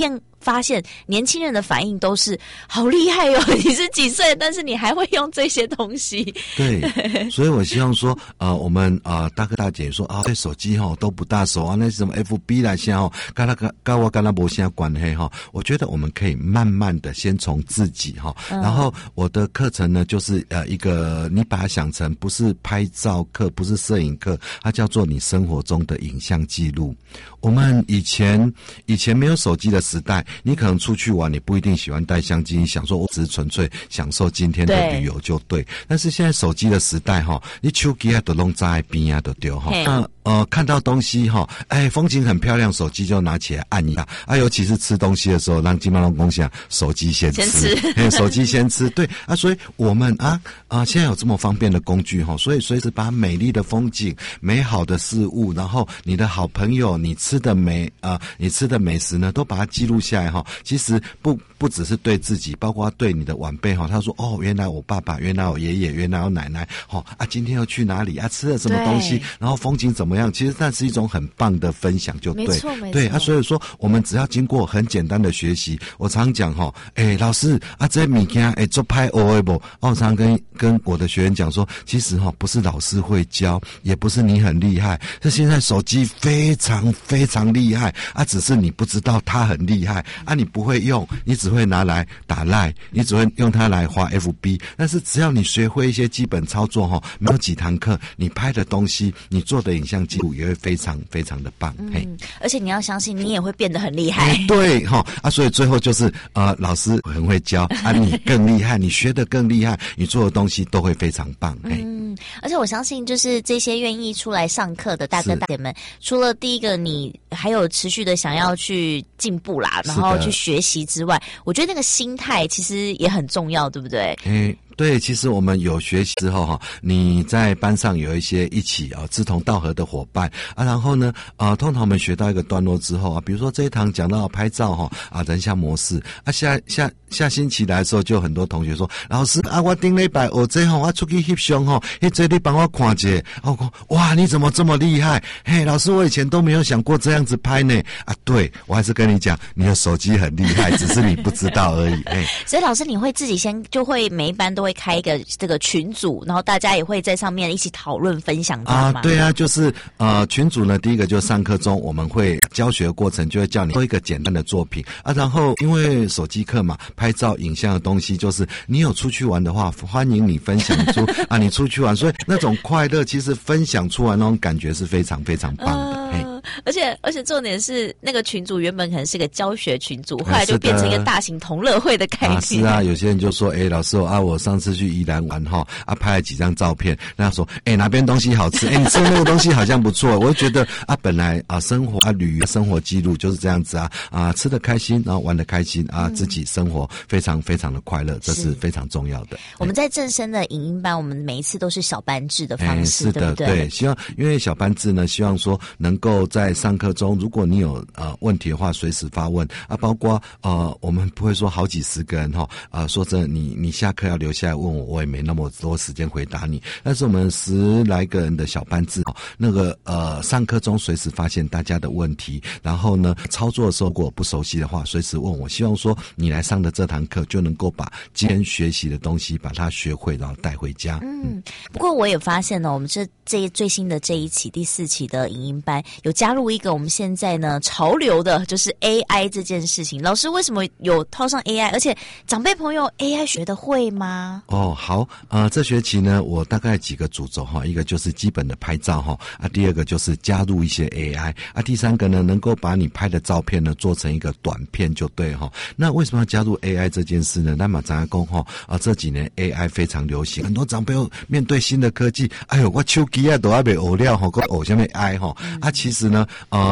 Speaker 4: 发现年轻人的反应都是好厉害哦，你是几岁，但是你还会用这些东西。
Speaker 12: 对，所以我希望说，我们大哥大姐说对手机都不大熟啊，那什么 FB 啦，现在跟我跟他没啥关系我觉得我们可以慢慢的先从自己然后我的课程呢，就是一个你把它想成不是拍照课，不是摄影课，它叫做你生活中的影像记录。我们以前没有手机的时代，你可能出去玩，你不一定喜欢带相机，你想说我只是纯粹享受今天的旅游就对。但是现在手机的时代你手机都弄在边都丢看到东西风景很漂亮，手机就拿起来按一下尤其是吃东西的时候，让金马龙共享手机先吃手机先吃对所以我们现在有这么方便的工具所以随时把美丽的风景、美好的事物，然后你的好朋友、你吃的美食呢，都把它记录下来其实不只是对自己，包括对你的晚辈他说原来我爸爸，原来我爷爷，原来我奶奶今天又去哪里吃了什么东西，然后风景怎么样，其实那是一种很棒的分享就对。没错对所以说我们只要经过很简单的学习，我常讲老师这物件做拍学的不我常跟我的学员讲说，其实不是老师会教，也不是你很厉害，这现在手机非常非常厉害只是你不知道它很厉害你不会用，你只会拿来打LINE，你只会用它来滑 FB， 但是只要你学会一些基本操作没有几堂课，你拍的东西，你做的影像记录也会非常非常的棒
Speaker 4: 而且你要相信你也会变得很厉害
Speaker 12: 对所以最后就是老师很会教你更厉害，你学得更厉害，你做的东西都会非常棒
Speaker 4: 而且我相信就是这些愿意出来上课的大哥大姐们，除了第一个你还有持续的想要去进步啦，然后去学习之外，我觉得那个心态其实也很重要，对不对？
Speaker 12: 对，其实我们有学习之后你在班上有一些一起志同道合的伙伴然后呢通常我们学到一个段落之后比如说这一堂讲到拍照人像模式下星期来的时候，就有很多同学说，老师我顶礼拜我这我出去翕相这你帮我看一下我说哇你怎么这么厉害老师我以前都没有想过这样子拍呢对，我还是跟你讲，你的手机很厉害只是你不知道而已
Speaker 4: 所以老师你会自己先就会每一班都会开一个这个群组，然后大家也会在上面一起讨论分享吗？
Speaker 12: 对就是群组呢，第一个就是上课中我们会教学的过程就会叫你做一个简单的作品然后因为手机课嘛，拍照影像的东西就是你有出去玩的话，欢迎你分享出你出去玩，所以那种快乐其实分享出来那种感觉是非常非常棒的
Speaker 4: 而且重点是那个群组原本可能是个教学群组，后来就变成一个大型同乐会的概念
Speaker 12: 是有些人就说老师我上次去宜兰玩拍了几张照片，那说哪边东西好吃你吃那个东西好像不错我就觉得本来生活旅游生活记录就是这样子吃得开心，然后玩得开心自己生活非常非常的快乐，这是非常重要的。
Speaker 4: 我们在正声的影音班，我们每一次都是小班制的方式，
Speaker 12: 是的，对不对？希望因为小班制呢，希望说能够在上课中，如果你有问题的话，随时发问包括我们不会说好几十个人说真的，你下课要留下来问我，我也没那么多时间回答你。但是我们10来个人的小班制，那个上课中随时发现大家的问题，然后呢操作的时候如果不熟悉的话，随时问我。希望说你来上的这堂课就能够把今天学习的东西把它学会，然后带回家。
Speaker 4: 不过我也发现呢，我们这最新的这一期第4期的影音班有加入一个我们现在呢潮流的，就是 AI 这件事情。老师为什么有套上 AI？ 而且长辈朋友 AI 学得会吗？
Speaker 12: 好，这学期呢我大概几个主轴一个就是基本的拍照第二个就是加入一些 AI 第三个呢能够把你拍的照片呢做成一个短片就对那为什么要加入 AI 这件事呢？那么咱讲这几年 AI 非常流行，很多长辈面对新的科技，我手机都还没学了学什么 AI 其实呢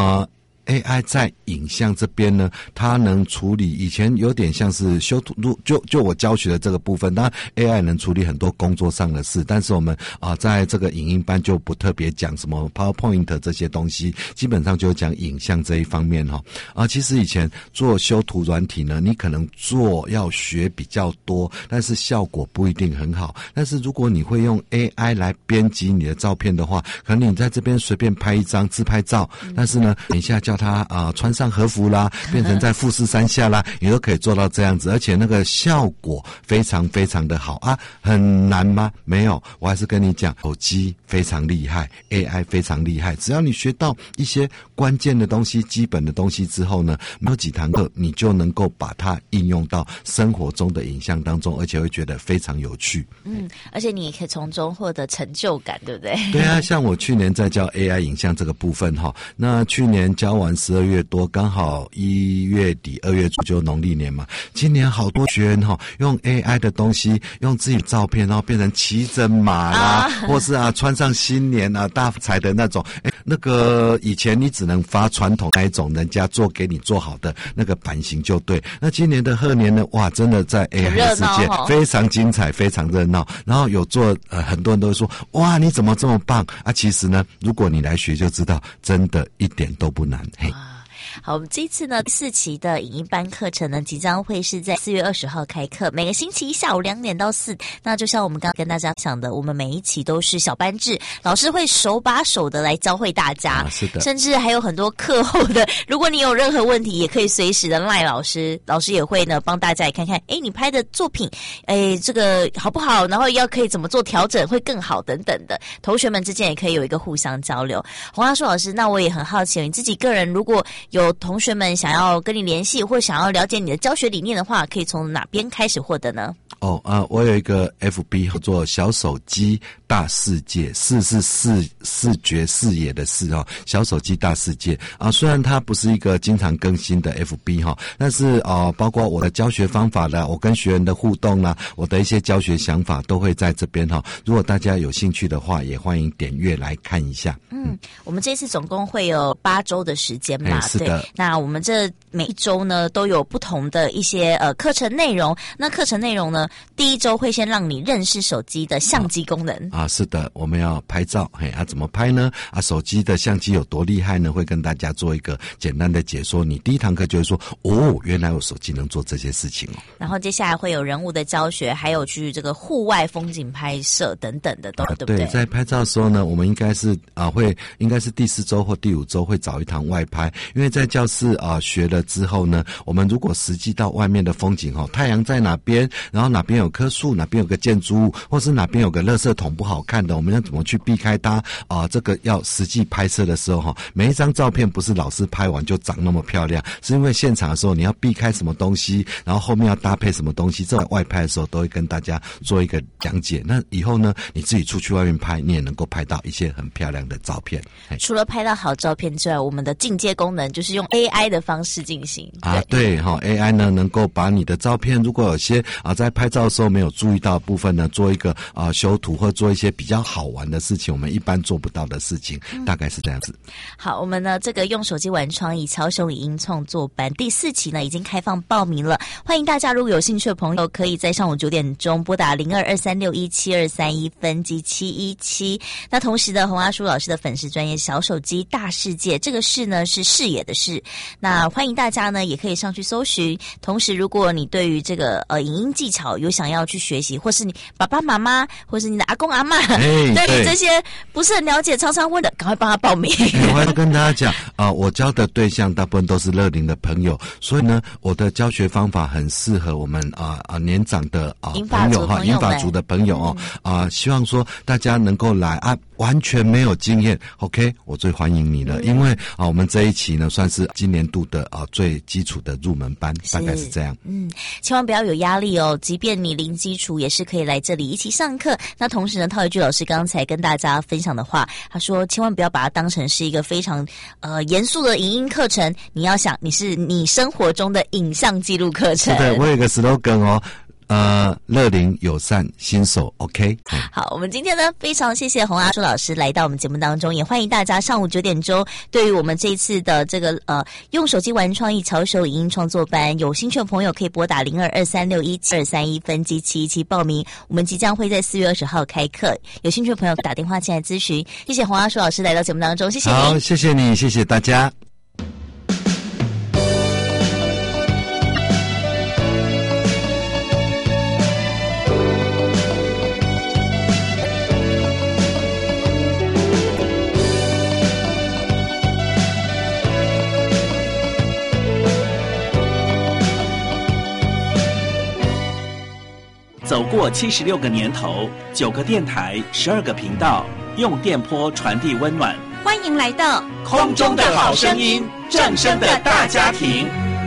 Speaker 12: AI 在影像这边呢，它能处理以前有点像是修图，就我教学的这个部分，当然 AI 能处理很多工作上的事，但是我们在这个影音班就不特别讲什么 PowerPoint 这些东西，基本上就讲影像这一方面其实以前做修图软体呢，你可能要学比较多，但是效果不一定很好。但是如果你会用 AI 来编辑你的照片的话，可能你在这边随便拍一张自拍照，但是呢等一下叫它穿上和服啦，变成在富士山下啦，你都可以做到这样子，而且那个效果非常非常的好啊。很难吗？没有，我还是跟你讲，手机非常厉害， AI 非常厉害，只要你学到一些关键的东西、基本的东西之后呢，没有几堂课你就能够把它应用到生活中的影像当中，而且会觉得非常有趣。
Speaker 4: 而且你也可以从中获得成就感，对不对？
Speaker 12: 对啊，像我去年在教 AI 影像这个部分那去年教完12月多，刚好1月底2月初就农历年嘛。今年好多学员用 AI 的东西，用自己照片然后变成骑着马啦，或是穿上新年大彩的那种。那个以前你只能发传统那一种，人家做给你做好的那个版型就对。那今年的贺年呢，哇，真的在 AI 的世界非常精彩，非常热闹。然后有做很多人都会说，哇，你怎么这么棒啊？其实呢，如果你来学就知道，真的一点都不难。
Speaker 4: 好，我们这次呢第4期的影音班课程呢，即将会是在4月20号开课，每个星期下午2点到4。那就像我们刚刚跟大家讲的，我们每一期都是小班制，老师会手把手的来教会大家，
Speaker 12: 是的，
Speaker 4: 甚至还有很多课后的，如果你有任何问题，也可以随时的赖老师，老师也会呢帮大家也看看，你拍的作品，这个好不好，然后可以怎么做调整会更好等等的，同学们之间也可以有一个互相交流。洪阿树老师，那我也很好奇，你自己个人如果有同学们想要跟你联系，或想要了解你的教学理念的话，可以从哪边开始获得呢？
Speaker 12: 我有一个 FB 做小手机大世界，视是视觉视野的视小手机大世界虽然它不是一个经常更新的 FB 但是包括我的教学方法啦，我跟学员的互动啦，我的一些教学想法都会在这边如果大家有兴趣的话，也欢迎点阅来看一下。
Speaker 4: 我们这次总共会有8周的时间嘛，
Speaker 12: 是的。
Speaker 4: 对，那我们这每一周呢都有不同的一些课程内容。那课程内容呢，第1周会先让你认识手机的相机功能
Speaker 12: 是的，我们要拍照怎么拍呢？手机的相机有多厉害呢？会跟大家做一个简单的解说。你第1堂课就会说原来我手机能做这些事情
Speaker 4: 然后接下来会有人物的教学，还有去这个户外风景拍摄等等的都对不对？
Speaker 12: 对，在拍照的时候呢，我们应该是应该是第4周或第5周会找一堂外拍，因为在教室学了之后呢，我们如果实际到外面的风景太阳在哪边，然后哪边有棵树，哪边有个建筑物，或是哪边有个垃圾桶不好看的，我们要怎么去避开它这个要实际拍摄的时候每一张照片不是老师拍完就长那么漂亮，是因为现场的时候你要避开什么东西，然后后面要搭配什么东西，这种外拍的时候都会跟大家做一个讲解。那以后呢，你自己出去外面拍，你也能够拍到一些很漂亮的照片。
Speaker 4: 除了拍到好照片之外，我们的进阶功能就是用 AI 的方式进行
Speaker 12: 对AI 呢能够把你的照片，如果有些在拍照的时候没有注意到的部分呢，做一个修图或做一些比较好玩的事情，我们一般做不到的事情，大概是这样子。
Speaker 4: 好，我们呢这个用手机玩创意巧手影音创作班第4期呢已经开放报名了，欢迎大家如果有兴趣的朋友，可以在上午9点钟拨打0223617231分机717。那同时的洪阿书老师的粉丝专页小手机大世界，这个视呢是视野的视，那欢迎大家呢也可以上去搜寻。同时如果你对于这个影音技巧有想要去学习，或是你爸爸妈妈或是你的阿公阿嬷对你这些不是很了解，常常问的，赶快帮他报名。
Speaker 12: 我还要跟大家讲我教的对象大部分都是乐龄的朋友，所以呢我的教学方法很适合我们年长的朋友银发族的朋友希望说大家能够来完全没有经验 OK 我最欢迎你了，因为我们这一期呢算是今年度的最基础的入门班，大概是这样。
Speaker 4: 千万不要有压力即便你零基础也是可以来这里一起上课。那同时呢，套一句老师刚才跟大家分享的话，他说千万不要把它当成是一个非常严肃的影音课程，你要想你是你生活中的影像记录课程。
Speaker 12: 对，我有一个 slogan乐龄友善新手 OK。
Speaker 4: 好，我们今天呢非常谢谢洪阿书老师来到我们节目当中，也欢迎大家上午9点钟对于我们这一次的这个用手机玩创意巧手影音创作班有兴趣的朋友可以拨打0223617231分机717报名，我们即将会在4月20号开课，有兴趣的朋友打电话进来咨询。谢谢洪阿书老师来到节目当中，谢谢你。
Speaker 12: 好，谢谢你，谢谢大家。
Speaker 1: 走过76个年头，9个电台，12个频道，用电波传递温暖。
Speaker 3: 欢迎来到
Speaker 1: 空中的好声音，正声的大家庭。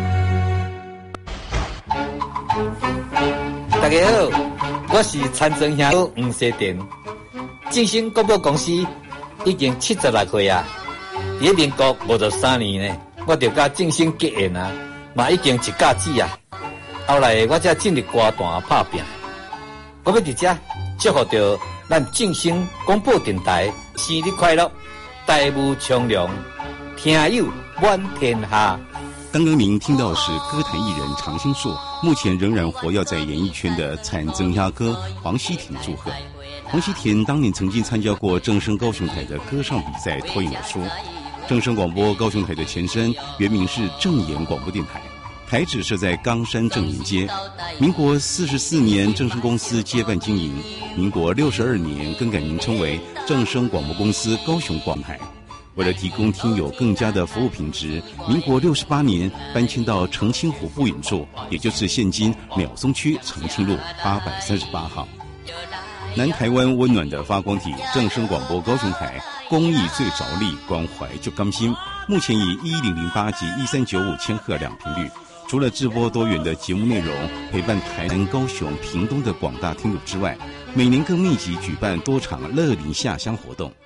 Speaker 5: 大家好，我是参政乡黄世典。正声广播公司已经76岁啊，在民国53年呢，我就甲正声结缘啊，嘛已经一甲子啊。后来我才进入歌坛打拼。我要伫这祝福着咱正声广播电台生日快乐，大务昌隆，听友满天下。
Speaker 23: 刚刚您听到的是歌坛艺人常青树，目前仍然活跃在演艺圈的产增压哥黄西田祝贺。黄西田当年曾经参加过正声高雄台的歌唱比赛，脱颖而出。正声广播高雄台的前身原名是正言广播电台，台址设在冈山正言街。民国44年正声公司接办经营，民国62年更改名称为正声广播公司高雄广台。为了提供听友更佳的服务品质，民国68年搬迁到澄清湖不远处，也就是现今苗松区澄清路838号。南台湾温暖的发光体，正声广播高雄台，公益最着力，关怀就甘心。目前以1008及1395千赫两频率，除了直播多元的节目内容，陪伴台南、高雄、屏东的广大听友之外，每年更密集举办多场乐龄下乡活动。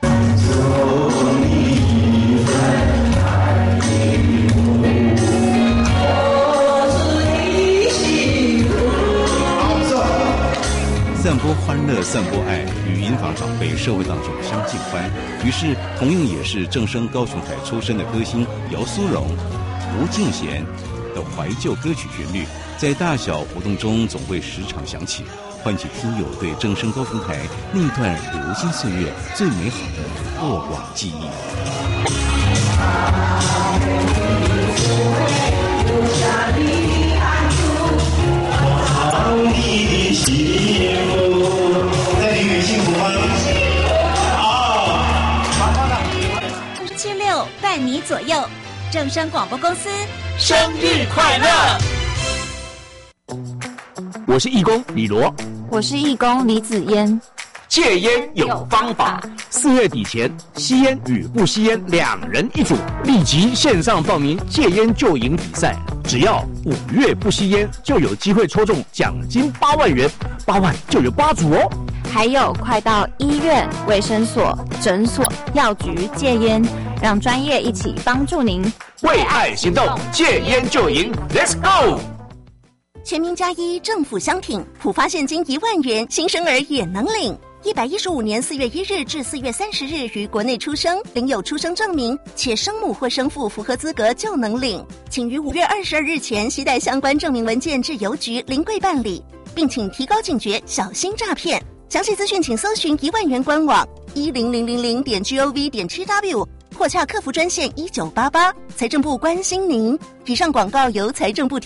Speaker 23: 散播欢乐，散播爱，与引导长辈社会当中相尽欢。于是，同样也是正声高雄台出身的歌星姚苏蓉、吴敬贤的怀旧歌曲旋律，在大小活动中总会时常响起，唤起听友对正声高雄台那段流金岁月最美好的过往记忆。
Speaker 3: 76伴你左右，正声广播公司
Speaker 1: 生日快乐！
Speaker 24: 我是义工李罗，
Speaker 25: 我是义工李子嫣。
Speaker 24: 戒烟有方法，4月底前，吸烟与不吸烟2人一组，立即线上报名戒烟就赢比赛。只要5月不吸烟，就有机会抽中奖金8万元，8万就有8组哦。
Speaker 25: 还有，快到医院、卫生所、诊所、药局戒烟，让专业一起帮助您
Speaker 24: 为爱行动，戒烟就赢 ，Let's go！
Speaker 15: 全民+1政府相挺，普发现金1万元，新生儿也能领。115年4月1日至4月30日于国内出生，领有出生证明，且生母或生父符合资格就能领。请于5月22日前携带相关证明文件至邮局临柜办理，并请提高警觉，小心诈骗。详细资讯请搜寻1万元官网10000.gov.tw 或洽客服专线1988。财政部关心您。以上广告由财政部提